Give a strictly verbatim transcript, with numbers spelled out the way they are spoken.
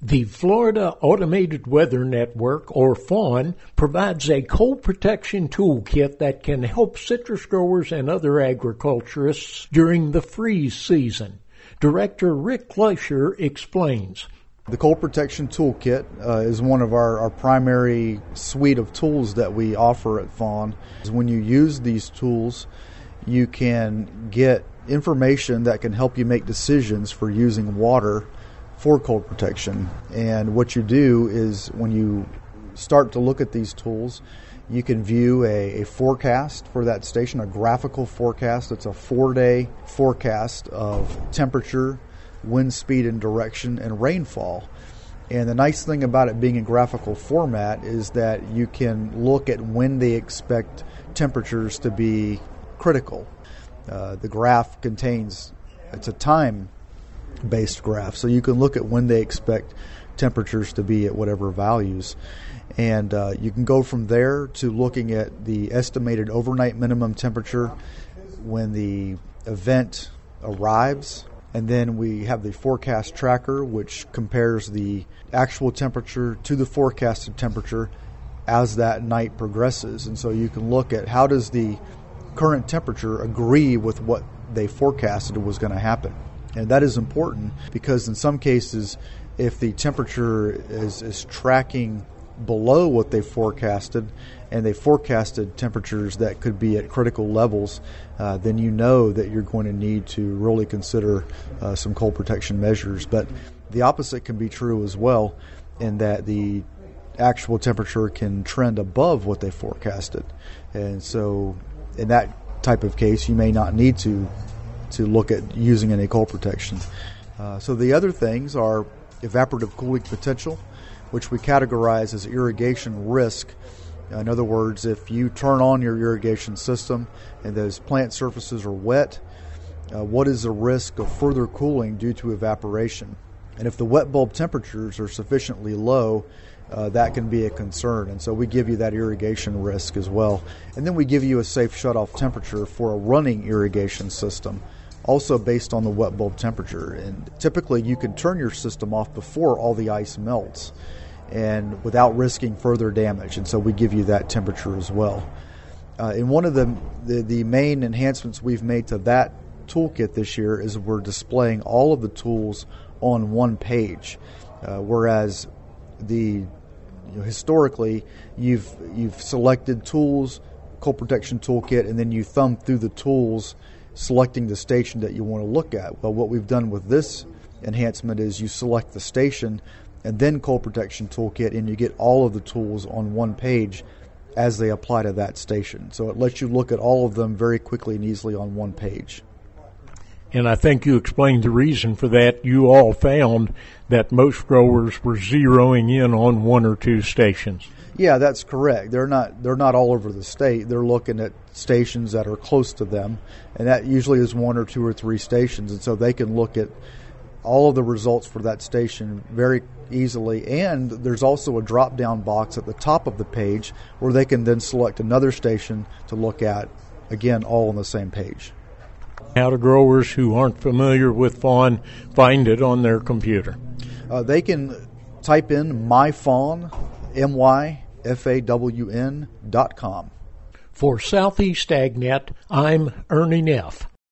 The Florida Automated Weather Network, or FAWN, provides a cold protection toolkit that can help citrus growers and other agriculturists during the freeze season. Director Rick Kleischer explains. The Cold Protection Toolkit uh, is one of our, our primary suite of tools that we offer at FAWN. When you use these tools, you can get information that can help you make decisions for using water for cold protection. And what you do is when you start to look at these tools, you can view a, a forecast for that station, a graphical forecast. It's a four-day forecast of temperature, wind speed and direction, and rainfall. And the nice thing about it being in graphical format is that you can look at when they expect temperatures to be critical. Uh, the graph contains, it's a time-based graph, so you can look at when they expect temperatures to be at whatever values. And uh, you can go from there to looking at the estimated overnight minimum temperature when the event arrives. And then we have the forecast tracker, which compares the actual temperature to the forecasted temperature as that night progresses. And so you can look at how does the current temperature agree with what they forecasted was going to happen. And that is important because in some cases, if the temperature is, is tracking below what they forecasted and they forecasted temperatures that could be at critical levels, uh, then you know that you're going to need to really consider uh, some cold protection measures. But the opposite can be true as well, in that the actual temperature can trend above what they forecasted. And so in that type of case, you may not need to to look at using any cold protection. Uh, so the other things are evaporative cooling potential, which we categorize as irrigation risk. In other words, if you turn on your irrigation system and those plant surfaces are wet, uh, what is the risk of further cooling due to evaporation? And if the wet bulb temperatures are sufficiently low, uh, that can be a concern. And so we give you that irrigation risk as well. And then we give you a safe shutoff temperature for a running irrigation system, also based on the wet bulb temperature. And typically you can turn your system off before all the ice melts and without risking further damage. And so we give you that temperature as well. Uh, and one of the, the, the main enhancements we've made to that toolkit this year is we're displaying all of the tools on one page, uh, whereas the you know, historically you've you've selected tools, cold protection toolkit, and then you thumb through the tools, selecting the station that you want to look at. Well, what we've done with this enhancement is you select the station and then cold protection toolkit, and you get all of the tools on one page as they apply to that station. So it lets you look at all of them very quickly and easily on one page. And I think you explained the reason for that. You all found that most growers were zeroing in on one or two stations. Yeah, that's correct. They're not they're not all over the state. They're looking at stations that are close to them, and that usually is one or two or three stations. And so they can look at all of the results for that station very easily. And there's also a drop-down box at the top of the page where they can then select another station to look at, again, all on the same page. How do growers who aren't familiar with FAWN find it on their computer? Uh, they can type in MyFawn, M Y F A W N dot com. For Southeast AgNet, I'm Ernie Neff.